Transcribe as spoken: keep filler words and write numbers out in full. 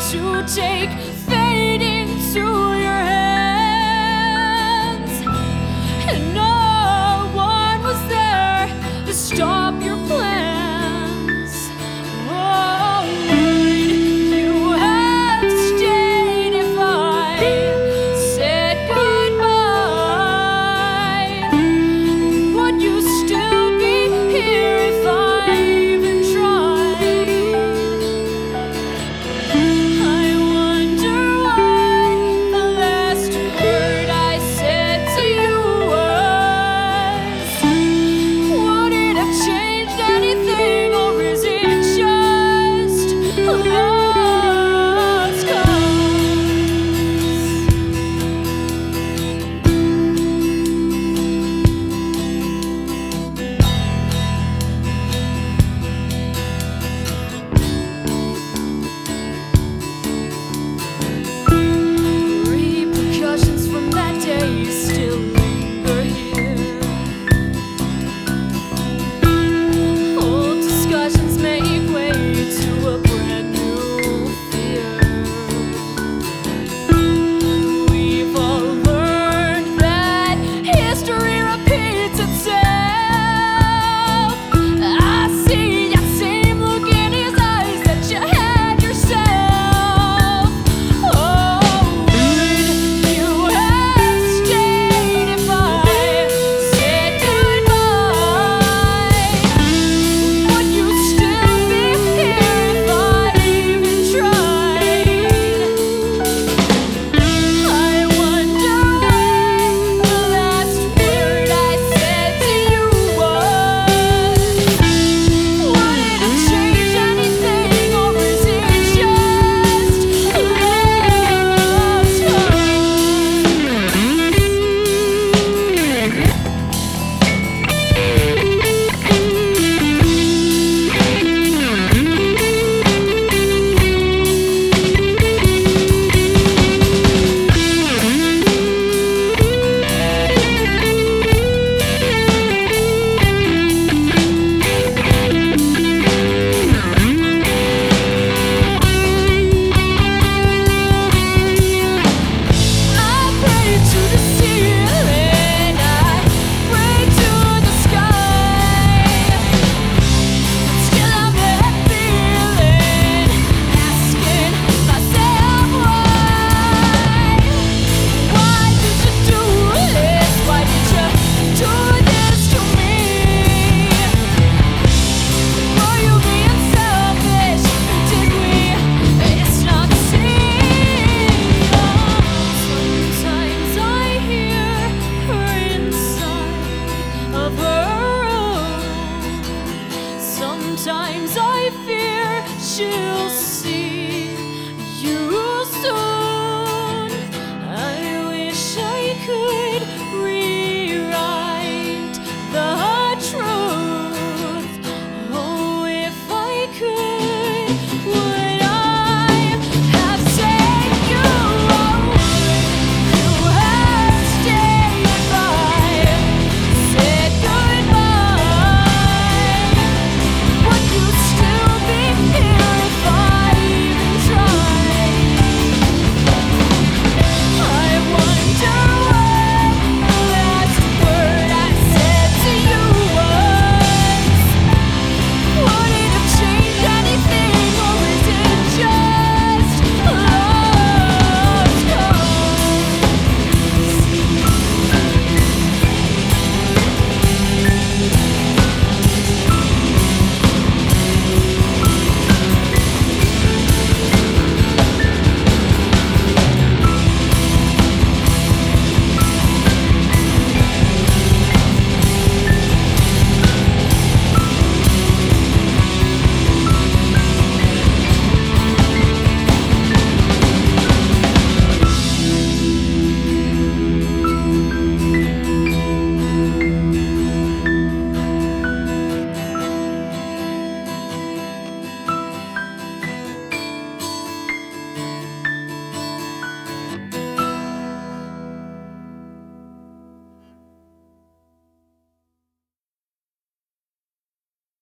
to take fate into your hands, and no one was there to stop your plans. Oh, would you have stayed if I said goodbye? Would you still be here if I even tried? I wonder what the last word I said to you was. Would it have changed anything, or is it just a lost cause? Repercussions from that day still linger here. Old discussions make way to a brand new fear. We've all learned that history repeats itself. I see that same look in his eyes that you had yourself. Oh, would you have stayed if I said goodbye? Would you still be here if I even tried? I wonder what the last word I said to you was. Would it have changed anything, or is it just a lost I pray to the ceiling, I pray to the sky. Still I'm left feeling, asking myself why. Why did you do this? Why did you do this to me? Were you being selfish? Did we? It's not the same. Sometimes I hear her inside of her room. Sometimes I fear she'll see